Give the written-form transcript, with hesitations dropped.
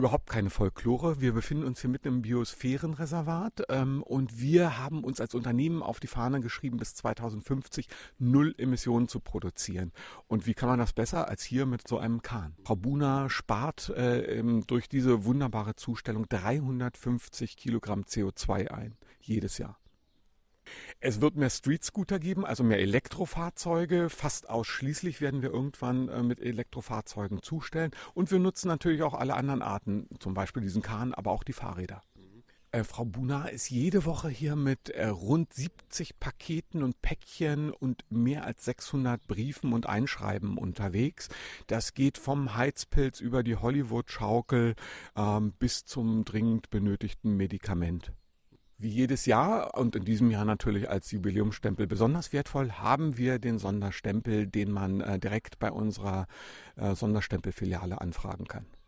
Überhaupt keine Folklore. Wir befinden uns hier mitten im Biosphärenreservat und wir haben uns als Unternehmen auf die Fahne geschrieben, bis 2050 null Emissionen zu produzieren. Und wie kann man das besser als hier mit so einem Kahn? Frau Buna spart durch diese wunderbare Zustellung 350 Kilogramm CO2 ein, jedes Jahr. Es wird mehr Street-Scooter geben, also mehr Elektrofahrzeuge. Fast ausschließlich werden wir irgendwann mit Elektrofahrzeugen zustellen. Und wir nutzen natürlich auch alle anderen Arten, zum Beispiel diesen Kahn, aber auch die Fahrräder. Frau Buna ist jede Woche hier mit rund 70 Paketen und Päckchen und mehr als 600 Briefen und Einschreiben unterwegs. Das geht vom Heizpilz über die Hollywood-Schaukel bis zum dringend benötigten Medikament. Wie jedes Jahr und in diesem Jahr natürlich als Jubiläumsstempel besonders wertvoll, haben wir den Sonderstempel, den man direkt bei unserer Sonderstempelfiliale anfragen kann.